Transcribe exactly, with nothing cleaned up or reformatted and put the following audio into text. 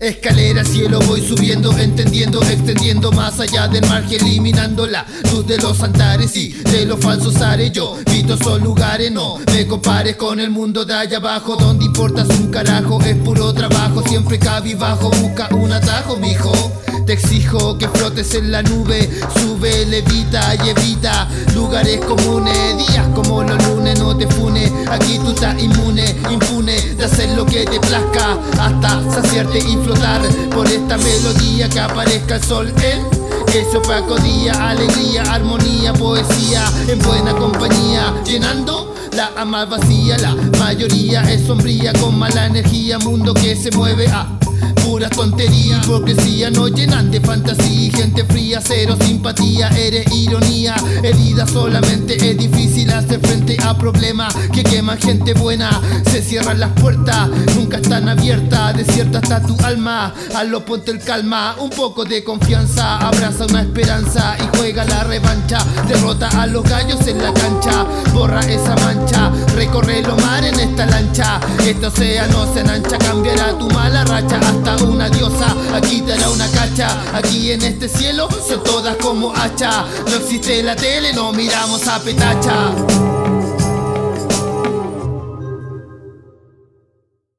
Escalera al cielo voy subiendo, entendiendo, extendiendo más allá del margen, eliminando la luz de los altares y de los falsos ares. Yo vito esos lugares, no me compares con el mundo de allá abajo, donde importas un carajo, es puro trabajo, siempre cabizbajo, busca un atajo, mijo. Te exijo que flotes en la nube, sube, levita y evita lugares comunes, días como los lunes, no te funes, aquí tú estás inmune, impune de hacer lo que te plazca, hasta saciarte y flotar por esta melodía, que aparezca el sol en ese opaco día, alegría, armonía, poesía, en buena compañía, llenando la más vacía, la mayoría es sombría, con mala energía, mundo que se mueve a pura tontería, hipocresía, no llenan de fantasía, gente fría, cero simpatía, eres ironía, herida solamente, es difícil hacer frente a problemas que queman gente buena, se cierran las puertas, nunca están abiertas, desierta está tu alma, hazlo, ponte el calma, un poco de confianza, abraza una esperanza y juega la revancha, derrota a los gallos en la cancha, borra esa mancha, recorre los mares en esta lancha, este océano se enancha, cambiará tu mala racha hasta una diosa, aquí te hará una cacha, aquí en este cielo son todas como hacha, no existe la tele, no miramos a petacha.